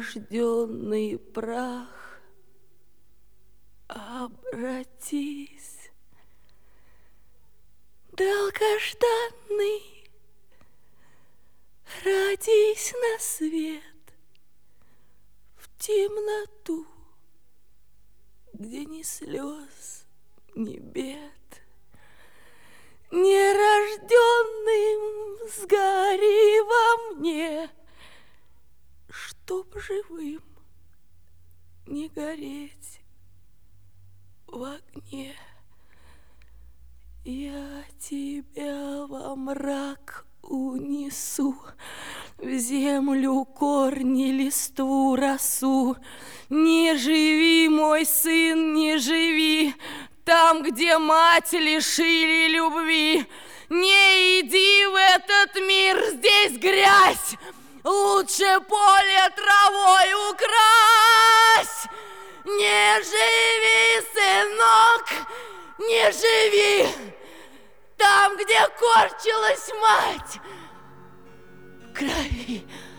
нерожденный прах, обратись, долгожданный, родись на свет в темноту, где ни слез, ни бед. Нерожденным сгори во мне, чтоб живым не гореть в огне. Я тебя во мрак унесу, в землю корни, листву, росу. Не живи, мой сын, не живи там, где мать лишили любви. Не иди в этот мир, здесь грязь, лучше поле травой укрась. Не живи, сынок, не живи там, где корчилась мать в крови.